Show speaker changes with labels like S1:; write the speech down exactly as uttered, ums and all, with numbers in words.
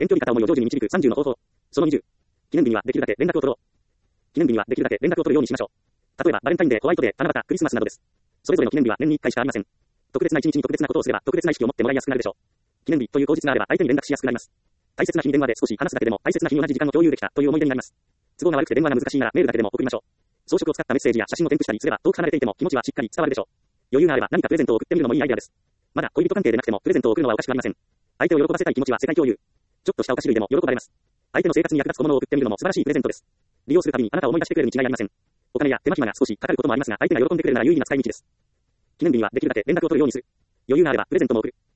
S1: 遠距離片思いを成就に導くさんじゅうの方法。そのにじゅう。記念日にはできるだけ連絡を取ろう。記念日にはできるだけ連絡を取るようにしましょう。例えば、バレンタインデー、ホワイトデー、七夕、クリスマスなどです。それぞれの記念日は年にいっかいしかありません。特別な一日に特別なことをすれば、特別な意識を持ってもらいやすくなるでしょう。記念日という口実があれば、相手に連絡しやすくなります。大切な日に電話で少し話すだけでも、大切な日に同じ時間を共有できたという思い出になります。都合が悪くて電話が難しいなら、メールだけでも送りましょう。装飾を使ったメッセージや写真を添付したりすれば、遠く離れていても気持ちはしっかり伝わるでしょう。余裕があれば何かプレゼントを送ってみるのもいいアイデアです。まだ恋人関係でなくてもプレゼントを送るのはおかしくありません。相手を喜ばせたい気持ちは世界共有。ちょっとしたお菓子類でも喜ばれます。相手の生活に役立つ小物を送ってみるのも素晴らしいプレゼントです。利用するたびにあなたを思い出してくれるに違いありません。お金や手間暇が少しかかることもありますが、相手が喜んでくれるなら有意義な使い道です。記念日にはできるだけ連絡を取るようにする。余裕があればプレゼントも送る。